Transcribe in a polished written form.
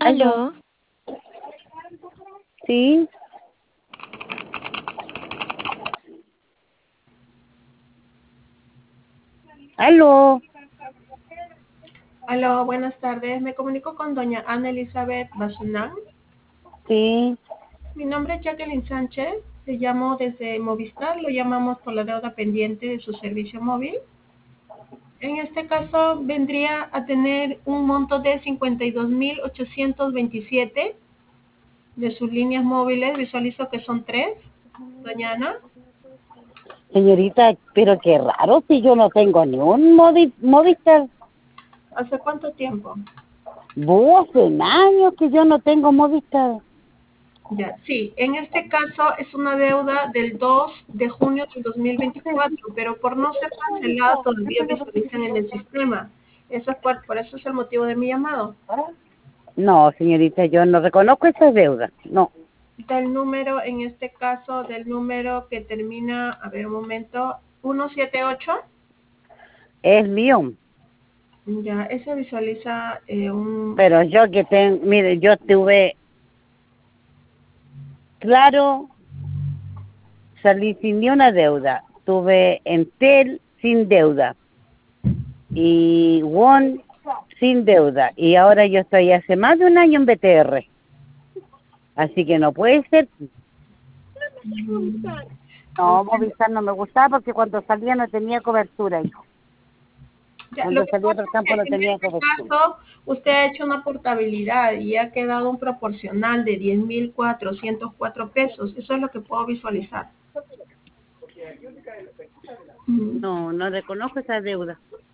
Aló. Aló. Sí. Aló. Aló, buenas tardes. Me comunico con doña Ana Elizabeth Bazunán. Sí. Mi nombre es Jacqueline Sánchez. Le llamo desde Movistar. Lo llamamos por la deuda pendiente de su servicio móvil. En este caso, vendría a tener un monto de 52.827 de sus líneas móviles. Visualizo que son 3, doña Ana. Señorita, pero qué raro si yo no tengo ni un Movistar. ¿Hace cuánto tiempo? Hace años que yo no tengo Movistar. Ya, sí, en este caso es una deuda del 2 de junio del 2024, pero por no ser cancelada todavía visualizan en el sistema. Eso es por eso es el motivo de mi llamado. No, señorita, yo no reconozco esa deuda. No. Del número, en este caso, del número que termina, a ver un momento, 178. Es mío. Ya, ese visualiza Pero yo que tengo, mire, yo tuve, claro, salí sin ni una deuda. Tuve Entel sin deuda. Y Won sin deuda. Y ahora yo estoy hace más de un año en BTR. Así que no puede ser. No, Movistar no me gustaba porque cuando salía no tenía cobertura, hijo. Ya, lo Cuando que salía pasa por el campo es no que en tenía este cobertura. caso usted ha hecho una portabilidad y ha quedado un proporcional de 10.404 pesos. Eso es lo que puedo visualizar. No, no reconozco esa deuda.